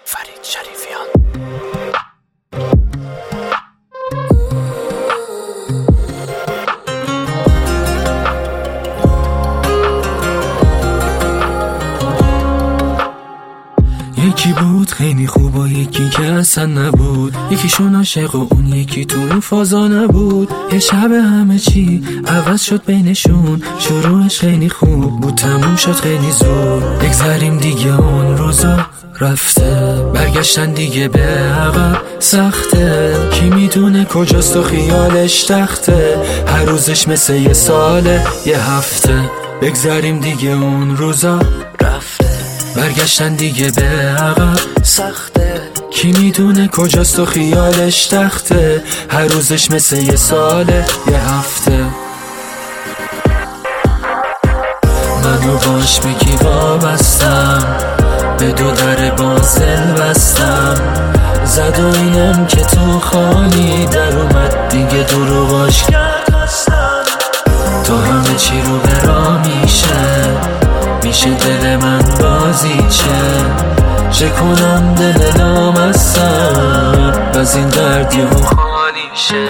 فرید شریفیان. یکی بود خیلی خوب و یکی که اصلا نبود، یکیشون عاشق و اون یکی تو اون فازا نبود. یه شب همه چی عوض شد بینشون، شروعش خیلی خوب بود تموم شد خیلی زود. بگذاریم دیگه اون روزا رفته، برگشتن دیگه به عقب سخته. کی میدونه کجاست و خیالش تخته، هر روزش مثل یه ساله یه هفته. بگذاریم دیگه اون روزا رفته، برگشتن دیگه به عقب سخته. کی میدونه کجاست و خیالش تخته، هر روزش مثل یه ساله یه هفته. منو باش بگی وابستم، به دو در بازل بستم. زد و اینم که تو خالی در اومد دیگه دروغاش کرد هستم. تو همه چی رو برا میشه دل من بازی چه کنم دل نامستم، از این دردی و خالی شه.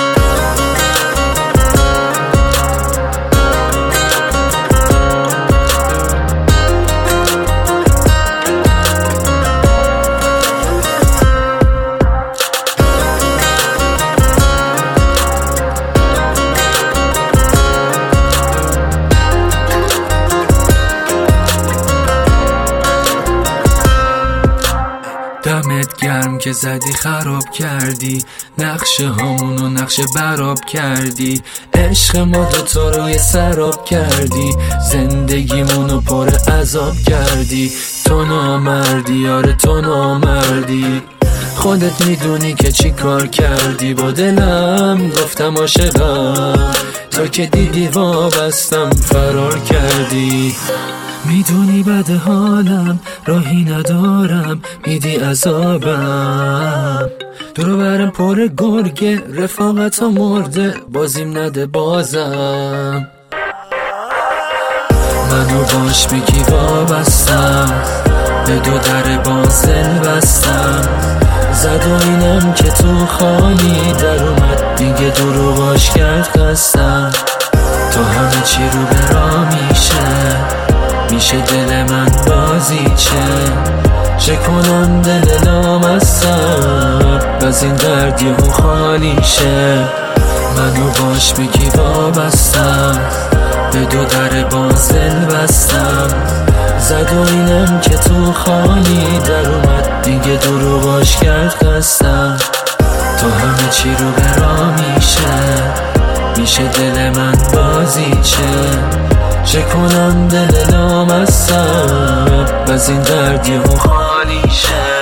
دمت گرم که زدی خراب کردی، نقشه هامونو نقشه براب کردی. عشق ما دوتا روی سراب کردی، زندگیمونو پر عذاب کردی. تو نامردی آره تو نامردی، خودت میدونی که چی کار کردی با دلم. گفتم عاشقم، تو که دیدی وابستم فرار کردی. میدونی بد حالم راهی ندارم، میدی عذابم. دورو برم پر گرگه رفاقت ها مرده، بازیم نده بازم. منو باش بگی وابستم، به دو در بازل بستم. زد و اینم که تو خالی در اومد دیگه دروغاش کرد خستم. تو همه چی رو برا میشه دل من بازی چه کنم دل نامستم، از این دردی و خالی شه. منو باش بگی وابستم، به دو در بازل بستم. زد و اینم که تو خالی در اومد دیگه دروغاش کرد خستم. تو همه چی رو برا میشه دل من بازی چه کنم دل نامستم، از این دردی و خالی شه.